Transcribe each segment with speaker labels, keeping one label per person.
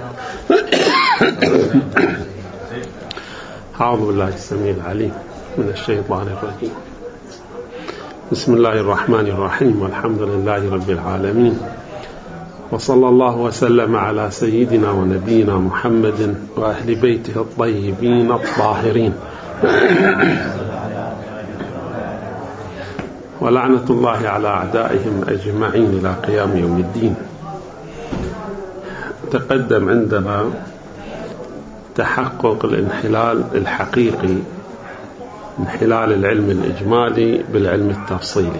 Speaker 1: أعوذ بالله السميع العليم من الشيطان الرجيم. بسم الله الرحمن الرحيم، والحمد لله رب العالمين، وصلى الله وسلم على سيدنا ونبينا محمد وأهل بيته الطيبين الطاهرين، ولعنة الله على أعدائهم أجمعين إلى قيام يوم الدين. تقدم عندنا تحقق الانحلال الحقيقي، انحلال العلم الإجمالي بالعلم التفصيلي.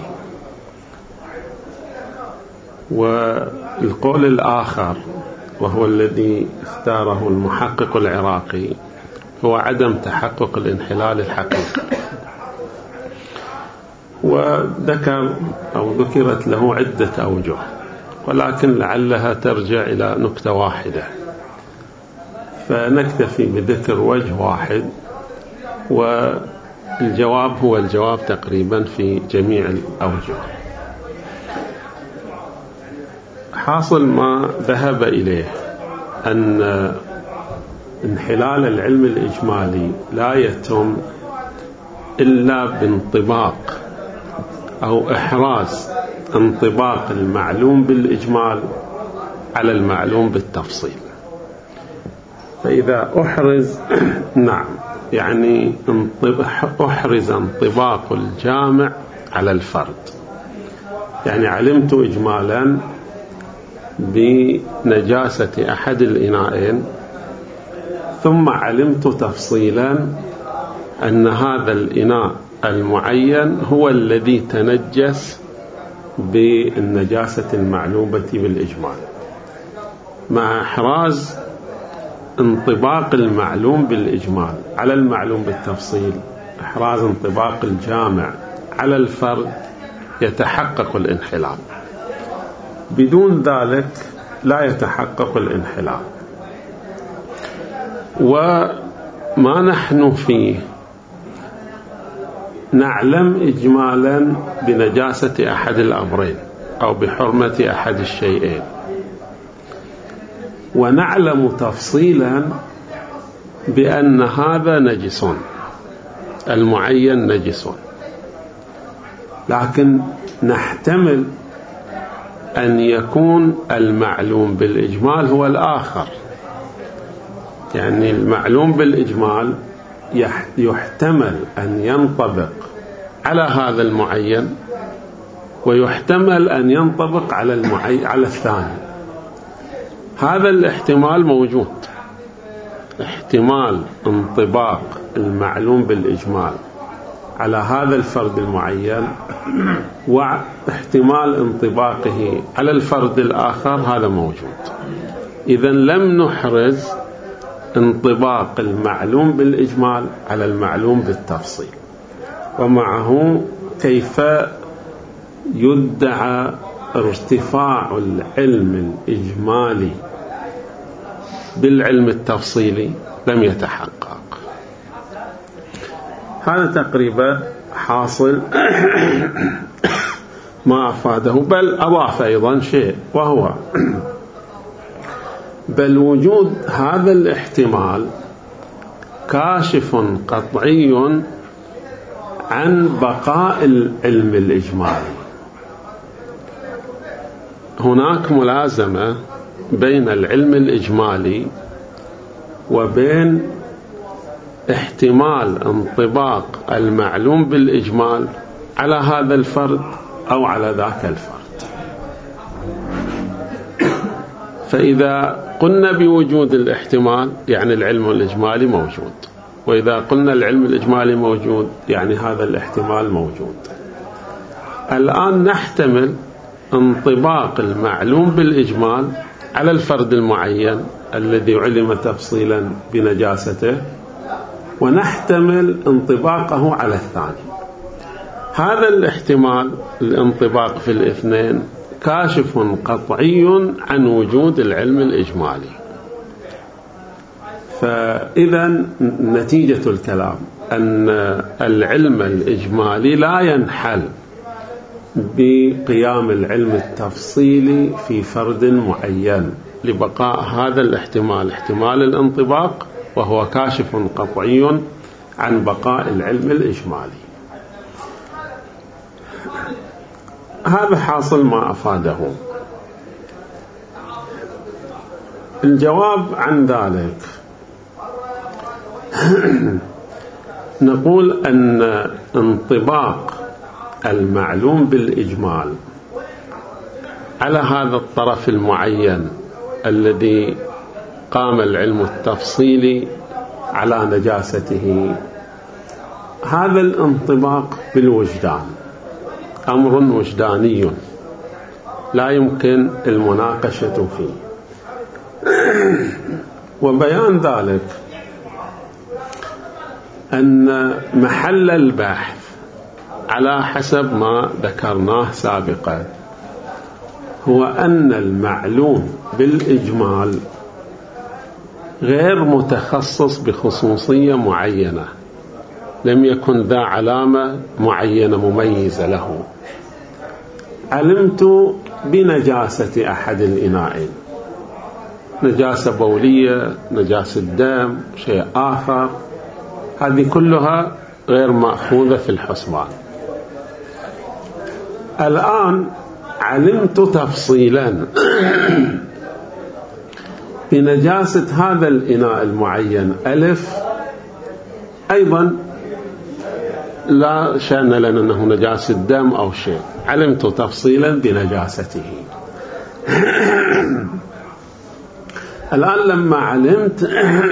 Speaker 1: والقول الآخر وهو الذي اختاره المحقق العراقي هو عدم تحقق الانحلال الحقيقي، وذكر أو ذكرت له عدة أوجه، ولكن لعلها ترجع إلى نكتة واحدة، فنكتفي بذكر وجه واحد، والجواب هو الجواب تقريبا في جميع الأوجه. حاصل ما ذهب إليه أن انحلال العلم الإجمالي لا يتم إلا بانطباق أو إحراز انطباق المعلوم بالإجمال على المعلوم بالتفصيل. فإذا أحرز نعم يعني أحرز انطباق الجامع على الفرد، يعني علمت إجمالا بنجاسة أحد الإناءين، ثم علمت تفصيلا أن هذا الإناء المعين هو الذي تنجس بالنجاسة المعلومة بالإجمال، مع إحراز انطباق المعلوم بالإجمال على المعلوم بالتفصيل، إحراز انطباق الجامع على الفرد، يتحقق الانحلال. بدون ذلك لا يتحقق الانحلال. وما نحن فيه نعلم إجمالا بنجاسة أحد الأمرين أو بحرمة أحد الشيئين، ونعلم تفصيلا بأن هذا نجس، المعين نجس، لكن نحتمل أن يكون المعلوم بالإجمال هو الآخر. يعني المعلوم بالإجمال يحتمل أن ينطبق على هذا المعين، ويحتمل أن ينطبق على الثاني. هذا الاحتمال موجود، احتمال انطباق المعلوم بالإجمال على هذا الفرد المعين، واحتمال انطباقه على الفرد الآخر، هذا موجود. إذن لم نحرز انطباق المعلوم بالإجمال على المعلوم بالتفصيل. ومعه كيف يدعى ارتفاع العلم الإجمالي بالعلم التفصيلي لم يتحقق. هذا تقريبا حاصل ما أفاده، بل أضاف أيضا شيء، وهو بل وجود هذا الاحتمال كاشف قطعي عن بقاء العلم الإجمالي. هناك ملازمة بين العلم الإجمالي وبين احتمال انطباق المعلوم بالإجمال على هذا الفرد أو على ذاك الفرد. فإذا قلنا بوجود الاحتمال يعني العلم الإجمالي موجود، وإذا قلنا العلم الإجمالي موجود يعني هذا الاحتمال موجود. الآن نحتمل انطباق المعلوم بالإجمال على الفرد المعين الذي علم تفصيلا بنجاسته، ونحتمل انطباقه على الثاني. هذا الاحتمال الانطباق في الاثنين كاشف قطعي عن وجود العلم الإجمالي. فإذا نتيجة الكلام أن العلم الإجمالي لا ينحل بقيام العلم التفصيلي في فرد معين، لبقاء هذا الاحتمال، احتمال الانطباق، وهو كاشف قطعي عن بقاء العلم الإجمالي. هذا حاصل ما أفاده. الجواب عن ذلك نقول أن انطباق المعلوم بالإجمال على هذا الطرف المعين الذي قام العلم التفصيلي على نجاسته، هذا الانطباق بالوجدان أمر وجداني لا يمكن المناقشة فيه. وبيان ذلك أن محل البحث على حسب ما ذكرناه سابقا هو أن المعلوم بالإجمال غير متخصص بخصوصية معينة، لم يكن ذا علامة معينة مميزة له. علمت بنجاسة أحد الإناءين، نجاسة بولية، نجاسة دم، شيء آخر، هذه كلها غير مأخوذة في الحسبان. الآن علمت تفصيلا بنجاسة هذا الإناء المعين ألف، أيضا لا شأن لنا أنه نجاسة دم أو شيء، علمت تفصيلا بنجاسته. الآن لما علمت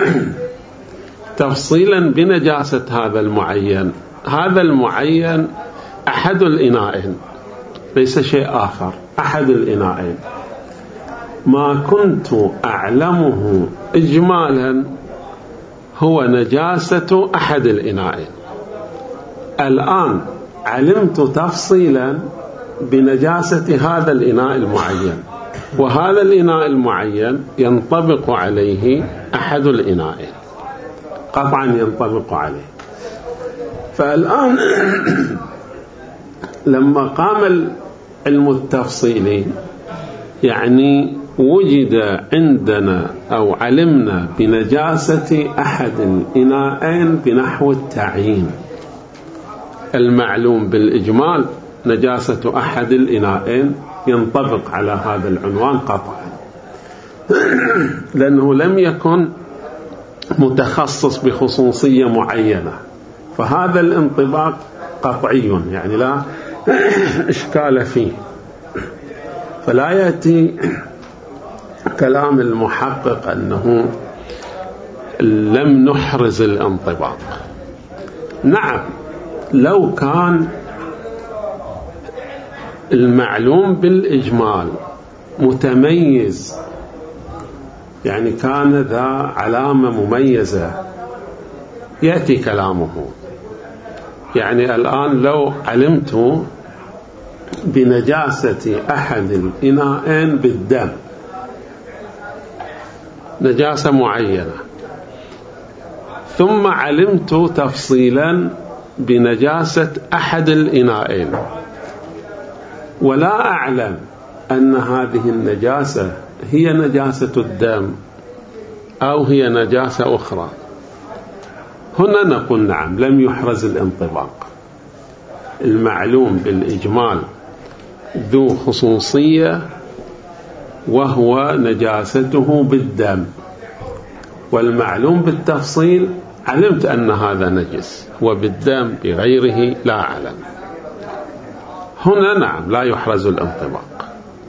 Speaker 1: تفصيلا بنجاسة هذا المعين، هذا المعين أحد الإناءين ليس شيء آخر، أحد الإناءين، ما كنت أعلمه إجمالا هو نجاسة أحد الإناءين. الآن علمت تفصيلا بنجاسة هذا الإناء المعين، وهذا الإناء المعين ينطبق عليه أحد الإناءين، قطعا ينطبق عليه. فالآن لما قام العلم التفصيلي يعني وجد عندنا أو علمنا بنجاسة أحد الإناءين بنحو التعيين. المعلوم بالإجمال نجاسة أحد الإناءين ينطبق على هذا العنوان قطعا، لأنه لم يكن متخصص بخصوصية معينة، فهذا الانطباق قطعي يعني لا إشكال فيه. فلا يأتي كلام المحقق أنه لم نحرز الانطباق. نعم، لو كان المعلوم بالإجمال متميز، يعني كان ذا علامة مميزة، يأتي كلامه. يعني الآن لو علمت بنجاسة أحد الإناءين بالدم، نجاسة معينة، ثم علمت تفصيلا بنجاسة أحد الإناءين، ولا أعلم أن هذه النجاسة هي نجاسة الدم أو هي نجاسة أخرى، هنا نقول نعم لم يحرز الانطباق. المعلوم بالإجمال ذو خصوصية وهو نجاسته بالدم، والمعلوم بالتفصيل علمت أن هذا نجس، وبالدم بغيره لا أعلم. هنا نعم لا يحرز الانطباق.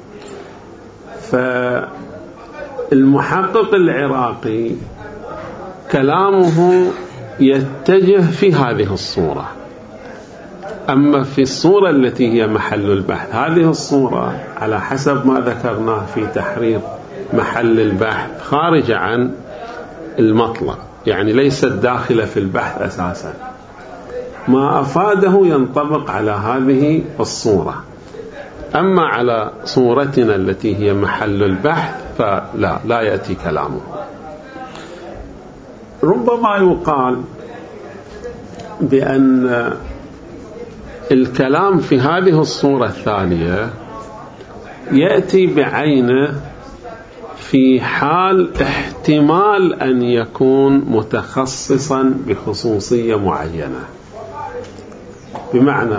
Speaker 1: فالمحقق العراقي كلامه يتجه في هذه الصورة. أما في الصورة التي هي محل البحث، هذه الصورة على حسب ما ذكرناه في تحرير محل البحث خارجة عن المطلب، يعني ليست داخلة في البحث أساسا. ما أفاده ينطبق على هذه الصورة، أما على صورتنا التي هي محل البحث فلا يأتي كلامه. ربما يقال بأن الكلام في هذه الصورة الثانية يأتي بعينه في حال احتمال أن يكون متخصصا بخصوصية معينة. بمعنى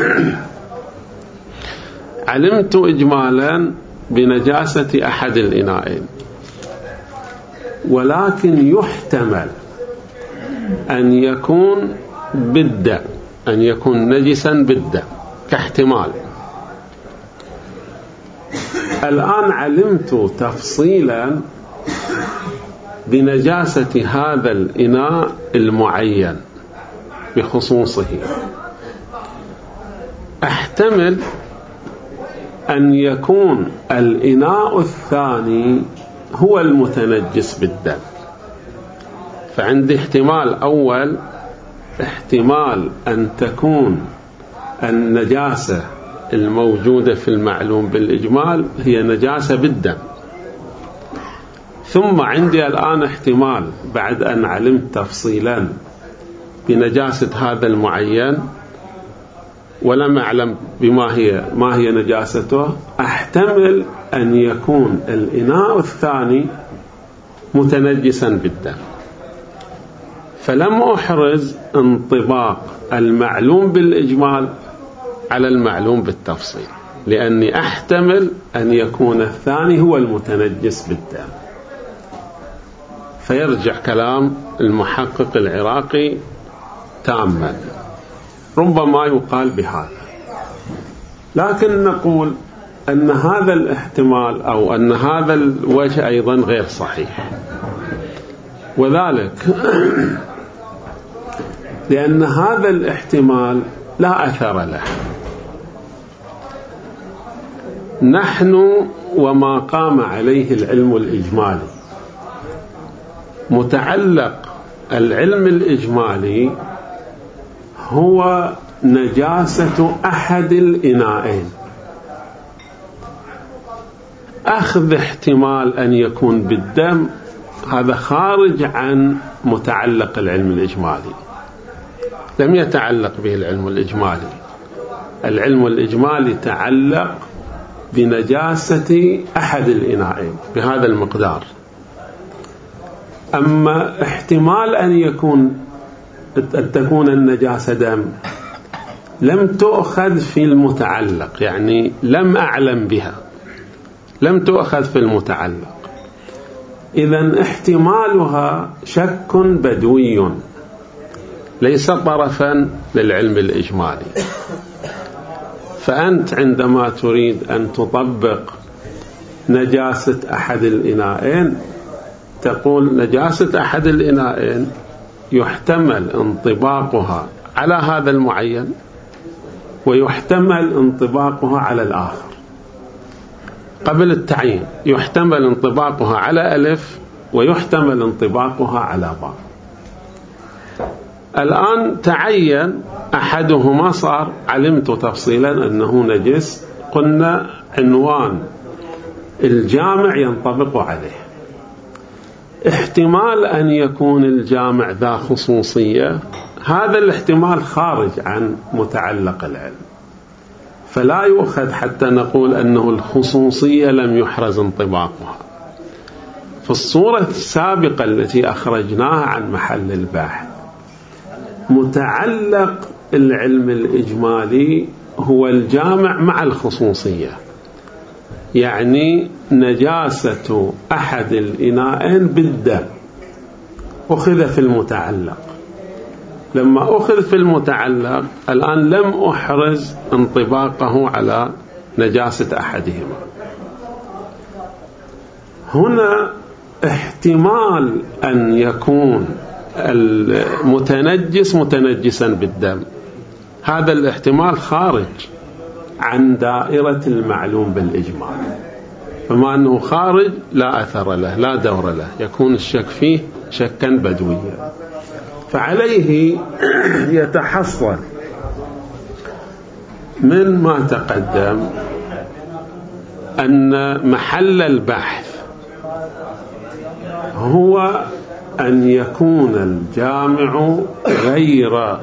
Speaker 1: علمت إجمالا بنجاسة أحد الإناءين، ولكن يحتمل أن يكون بالدم، أن يكون نجسا بالدم كاحتمال. الآن علمت تفصيلا بنجاسة هذا الإناء المعين بخصوصه، أحتمل أن يكون الإناء الثاني هو المتنجس بالدم. فعندي احتمال أول، احتمال أن تكون النجاسة الموجودة في المعلوم بالإجمال هي نجاسة بالدم. ثم عندي الآن احتمال بعد أن علمت تفصيلا بنجاسة هذا المعين ولم أعلم ما هي نجاسته، أحتمل أن يكون الإناء الثاني متنجسا بالدم. فلم أحرز انطباق المعلوم بالإجمال على المعلوم بالتفصيل، لأني أحتمل أن يكون الثاني هو المتنجس بالدم. فيرجع كلام المحقق العراقي تاما، ربما يقال بهذا، لكن نقول أن هذا الاحتمال أو أن هذا الوجه أيضا غير صحيح، وذلك لأن هذا الاحتمال لا أثر له. نحن وما قام عليه العلم الإجمالي، متعلق العلم الإجمالي هو نجاسة أحد الإناءين. أخذ احتمال أن يكون بالدم هذا خارج عن متعلق العلم الإجمالي، لم يتعلق به العلم الإجمالي. العلم الإجمالي تعلق بنجاسة أحد الإناءين بهذا المقدار. أما احتمال أن تكون النجاسة دم لم تؤخذ في المتعلق، يعني لم أعلم بها، لم تؤخذ في المتعلق. إذن احتمالها شك بدوي ليس طرفا للعلم الإجمالي. فأنت عندما تريد أن تطبق نجاسة أحد الإناءين تقول نجاسة أحد الإناءين يحتمل انطباقها على هذا المعين ويحتمل انطباقها على الآخر. قبل التعيين يحتمل انطباقها على ألف ويحتمل انطباقها على باء. الآن تعين أحدهما، صار علمت تفصيلا أنه نجس، قلنا عنوان الجامع ينطبق عليه. احتمال أن يكون الجامع ذا خصوصية، هذا الاحتمال خارج عن متعلق العلم، فلا يؤخذ حتى نقول أنه الخصوصية لم يحرز انطباقها. في الصورة السابقة التي أخرجناها عن محل البحث، متعلق العلم الإجمالي هو الجامع مع الخصوصية، يعني نجاسة أحد الإناءين بالدم أخذ في المتعلق. لما أخذ في المتعلق الآن لم أحرز انطباقه على نجاسة أحدهما. هنا احتمال أن يكون المتنجس متنجسا بالدم، هذا الاحتمال خارج عن دائرة المعلوم بالإجمال، فما أنه خارج لا أثر له لا دور له، يكون الشك فيه شكا بدويا. فعليه يتحصل من ما تقدم أن محل البحث هو أن يكون الجامع غير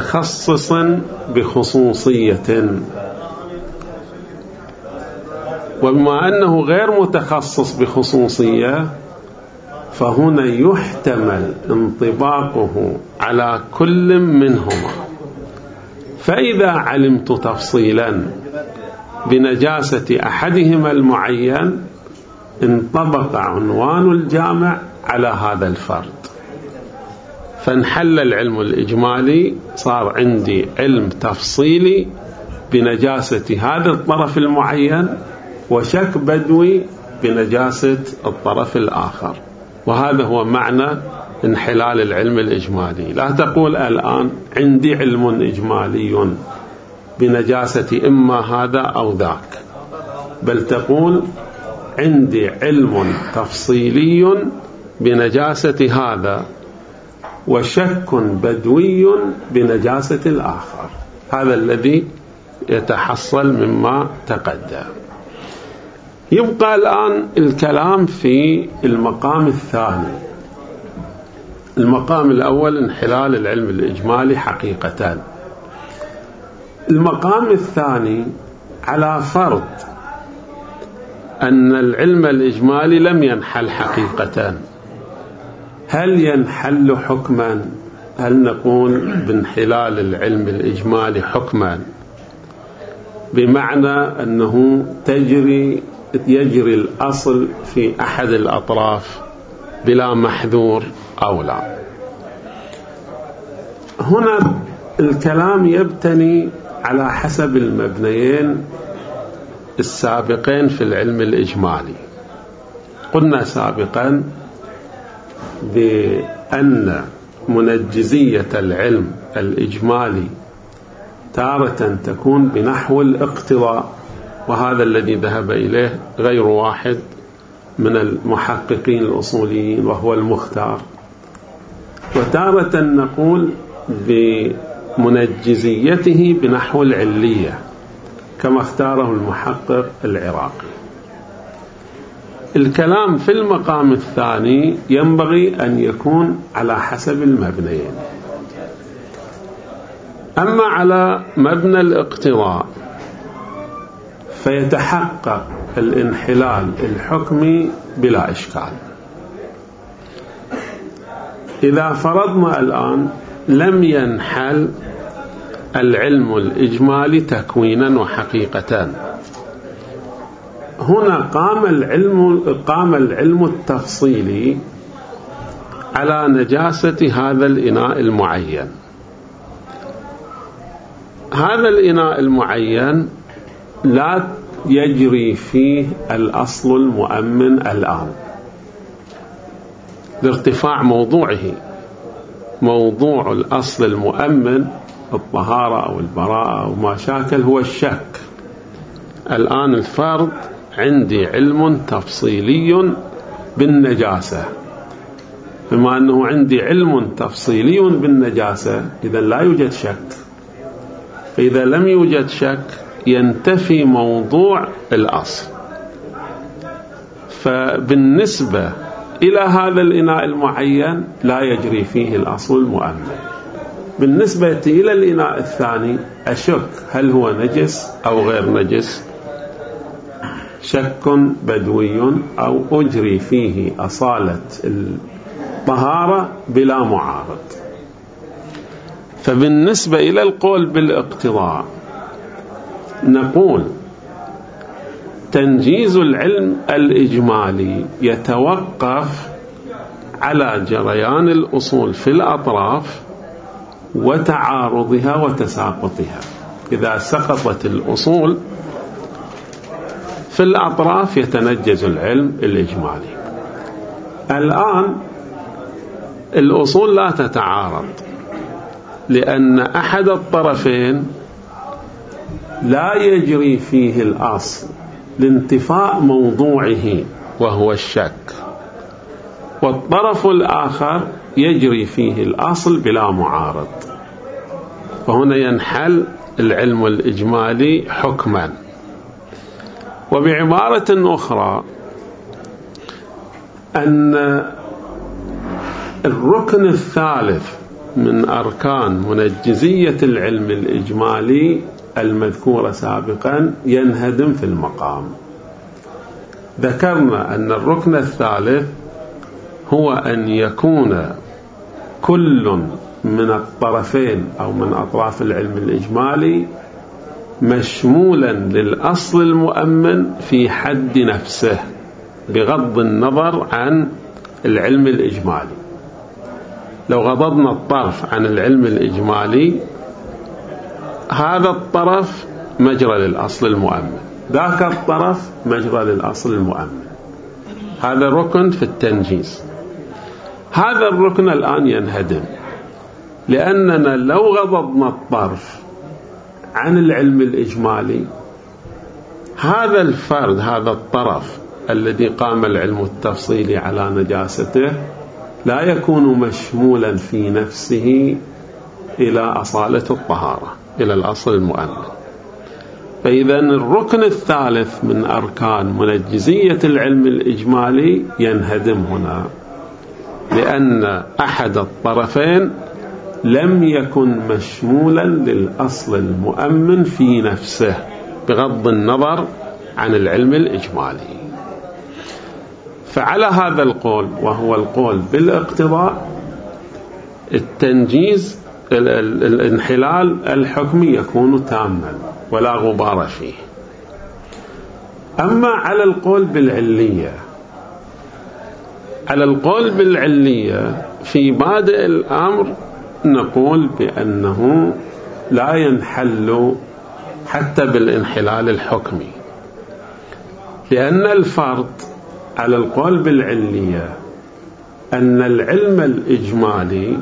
Speaker 1: متخصص بخصوصية، وبما أنه غير متخصص بخصوصية فهنا يحتمل انطباقه على كل منهما. فإذا علمت تفصيلا بنجاسة أحدهما المعين انطبق عنوان الجامع على هذا الفرد، فانحل العلم الإجمالي، صار عندي علم تفصيلي بنجاسة هذا الطرف المعين وشك بدوي بنجاسة الطرف الآخر. وهذا هو معنى انحلال العلم الإجمالي. لا تقول الآن عندي علم إجمالي بنجاسة إما هذا أو ذاك، بل تقول عندي علم تفصيلي بنجاسة هذا وشك بدوي بنجاسة الآخر. هذا الذي يتحصل مما تقدم. يبقى الآن الكلام في المقام الثاني. المقام الأول انحلال العلم الإجمالي حقيقة. المقام الثاني على فرض أن العلم الإجمالي لم ينحل حقيقة، هل ينحل حكما؟ هل نقول بانحلال العلم الإجمالي حكما بمعنى أنه يجري الأصل في أحد الأطراف بلا محذور أو لا؟ هنا الكلام يبتني على حسب المبنيين السابقين في العلم الإجمالي. قلنا سابقا بأن منجزية العلم الإجمالي تارة تكون بنحو الاقتضاء، وهذا الذي ذهب إليه غير واحد من المحققين الأصوليين وهو المختار. وتارة نقول بمنجزيته بنحو العلية كما اختاره المحقق العراقي. الكلام في المقام الثاني ينبغي أن يكون على حسب المبنيين. أما على مبنى الاقتضاء فيتحقق الانحلال الحكمي بلا إشكال. إذا فرضنا الآن لم ينحل العلم الإجمالي تكوينا وحقيقة، هنا قام العلم التفصيلي على نجاسة هذا الإناء المعين. هذا الإناء المعين لا يجري فيه الأصل المؤمن الآن لارتفاع موضوعه. موضوع الأصل المؤمن الطهارة أو البراءة أو ما شاكل هو الشك. الآن الفرد عندي علم تفصيلي بالنجاسة، بما أنه عندي علم تفصيلي بالنجاسة إذا لا يوجد شك. فإذا لم يوجد شك ينتفي موضوع الأصل. فبالنسبة إلى هذا الإناء المعين لا يجري فيه الأصل المؤمن. بالنسبة إلى الإناء الثاني أشك هل هو نجس أو غير نجس، شك بدوي أو أجري فيه أصالة الطهارة بلا معارض. فبالنسبة إلى القول بالاقتضاء نقول تنجيز العلم الإجمالي يتوقف على جريان الأصول في الأطراف وتعارضها وتساقطها. إذا سقطت الأصول في الأطراف يتنجز العلم الإجمالي. الآن الأصول لا تتعارض، لأن أحد الطرفين لا يجري فيه الأصل لانتفاء موضوعه وهو الشك، والطرف الآخر يجري فيه الأصل بلا معارض. فهنا ينحل العلم الإجمالي حكما. وبعبارة أخرى أن الركن الثالث من أركان منجزية العلم الإجمالي المذكورة سابقا ينهدم في المقام. ذكرنا أن الركن الثالث هو أن يكون كل من الطرفين أو من أطراف العلم الإجمالي مشمولا للأصل المؤمن في حد نفسه بغض النظر عن العلم الإجمالي. لو غضضنا الطرف عن العلم الإجمالي، هذا الطرف مجرى للأصل المؤمن، ذاك الطرف مجرى للأصل المؤمن. هذا ركن في التنجيز. هذا الركن الآن ينهدم، لأننا لو غضضنا الطرف عن العلم الإجمالي، هذا الفرد، هذا الطرف الذي قام العلم التفصيلي على نجاسته، لا يكون مشمولا في نفسه إلى أصالة الطهارة، إلى الأصل المؤمن. فإذا الركن الثالث من أركان منجزية العلم الإجمالي ينهدم هنا، لأن أحد الطرفين لم يكن مشمولا للأصل المؤمن في نفسه بغض النظر عن العلم الإجمالي. فعلى هذا القول، وهو القول بالاقتضاء، التنجيز الانحلال الحكمي يكون تاما ولا غبار فيه. أما على القول بالعلية، على القول بالعلية في بادئ الأمر نقول بأنه لا ينحل حتى بالانحلال الحكمي، لأن الفرض على القول بالعلية أن العلم الإجمالي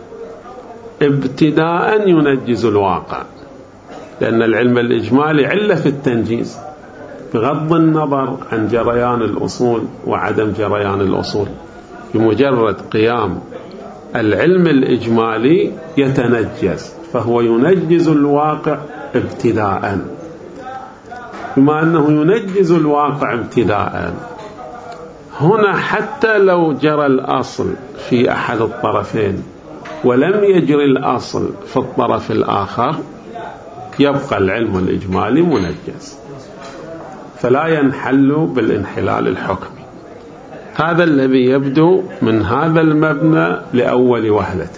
Speaker 1: ابتداء ينجز الواقع، لأن العلم الإجمالي علة في التنجيز بغض النظر عن جريان الأصول وعدم جريان الأصول. بمجرد قيام العلم الإجمالي يتنجز، فهو ينجز الواقع ابتداء. بما أنه ينجز الواقع ابتداء، هنا حتى لو جرى الأصل في أحد الطرفين ولم يجري الأصل في الطرف الآخر، يبقى العلم الإجمالي منجز، فلا ينحل بالانحلال الحكمي. هذا الذي يبدو من هذا المبنى لأول وهلة.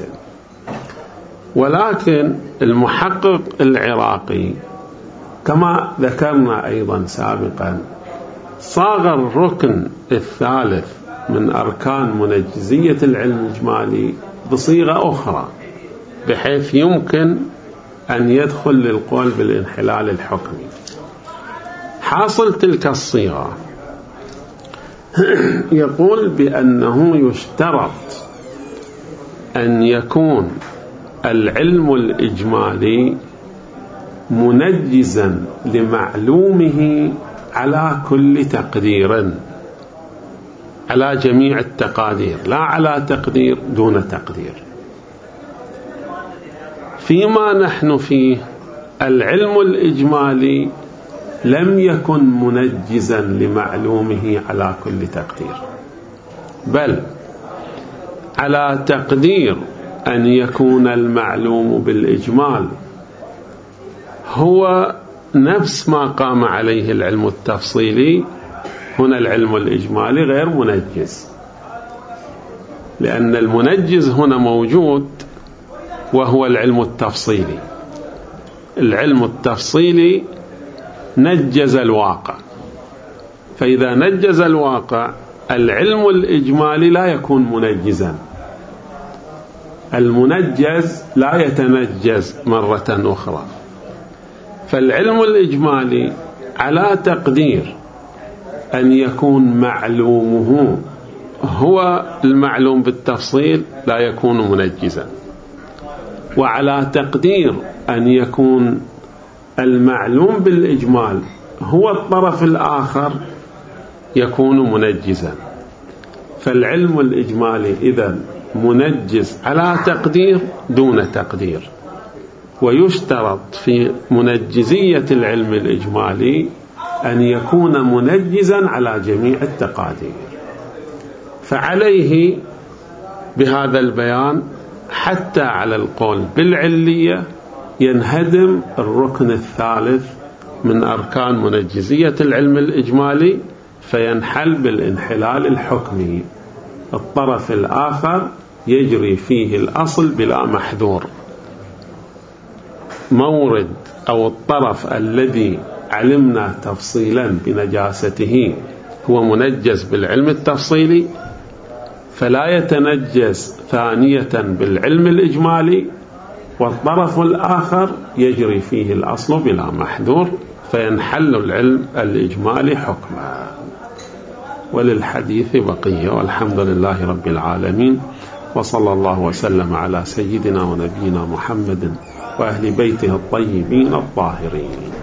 Speaker 1: ولكن المحقق العراقي كما ذكرنا أيضا سابقا صاغ الركن الثالث من أركان منجزية العلم الإجمالي بصيغة أخرى، بحيث يمكن أن يدخل للقول بالانحلال الحكمي. حاصل تلك الصيغة يقول بأنه يشترط أن يكون العلم الإجمالي منجزا لمعلومه على كل تقدير، على جميع التقادير، لا على تقدير دون تقدير. فيما نحن فيه العلم الإجمالي لم يكن منجزا لمعلومه على كل تقدير، بل على تقدير أن يكون المعلوم بالإجمال هو نفس ما قام عليه العلم التفصيلي. هنا العلم الإجمالي غير منجز، لأن المنجز هنا موجود وهو العلم التفصيلي. العلم التفصيلي نجز الواقع، فإذا نجز الواقع العلم الإجمالي لا يكون منجزا. المنجز لا يتنجز مرة أخرى. فالعلم الإجمالي على تقدير أن يكون معلومه هو المعلوم بالتفصيل لا يكون منجزا، وعلى تقدير أن يكون المعلوم بالإجمال هو الطرف الآخر يكون منجزا. فالعلم الإجمالي إذن منجز على تقدير دون تقدير. ويشترط في منجزية العلم الإجمالي أن يكون منجزا على جميع التقادير. فعليه بهذا البيان حتى على القول بالعلية ينهدم الركن الثالث من أركان منجزية العلم الإجمالي، فينحل بالانحلال الحكمي. الطرف الآخر يجري فيه الأصل بلا محذور. مورد أو الطرف الذي علمنا تفصيلا بنجاسته هو منجس بالعلم التفصيلي، فلا يتنجس ثانية بالعلم الإجمالي، والطرف الآخر يجري فيه الأصل بلا محذور، فينحل العلم الإجمالي حكما. وللحديث بقية، والحمد لله رب العالمين، وصلى الله وسلم على سيدنا ونبينا محمد وأهل بيته الطيبين الطاهرين.